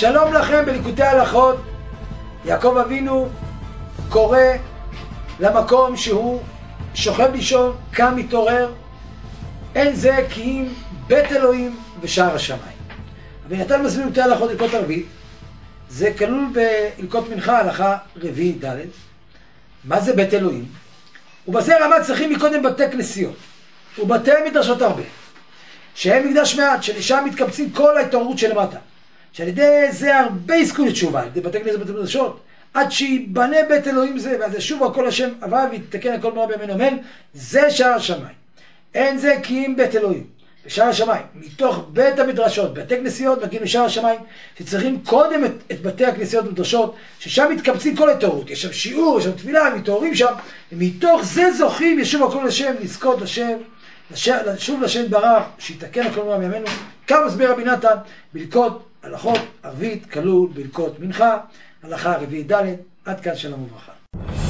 שלום לכם בליקוטי הלכות. יעקב אבינו קורא למקום שהוא שוכב לישון, קם מתעורר, אין זה כי אם בית אלוהים ושער השמיים. ונתן מסביר ליקוטי הלכות הלכות ערבית, זה כלול בהלכות מנחה הלכה רביעית ד'. מה זה בית אלוהים? ובזה רמה צריכים מקודם בתי כנסיות ובתי מדרשות הרבה, שהם מקדש מעט, שלשם מתקבצים כל ההתעוררות שלמטה, שעל ידי זה הרבה יזכו לתשובה, על ידי בתי כנסת ובתי מדרשות, עד שיבנה בית אלוהים זה, ואז ישובו הכל השם אבה ויתקן הכל מרע בימינו אמן. זה שער השמיים. אין זה כי אם בית אלוהים ושער השמיים. מתוך בית המדרשות, בתי כנסיות, מגיעים לשער השמיים, שצריכים קודם את בתי הכנסיות ומדרשות, ששם מתקבצים כל ההתעוררות. יש שם שיעור, יש שם תפילה, מתעוררים שם, ומתוך זה זוכים ישובו הכל השם, לזכות לשם, לשוב לשם ברך, שיתקן הכל מרע בימינו. כך מסביר רבי נתן בליקות הלכות ערבית, כלול בליקות מנחה הלכה רביעית ד'. עד כאן שלום וברכה.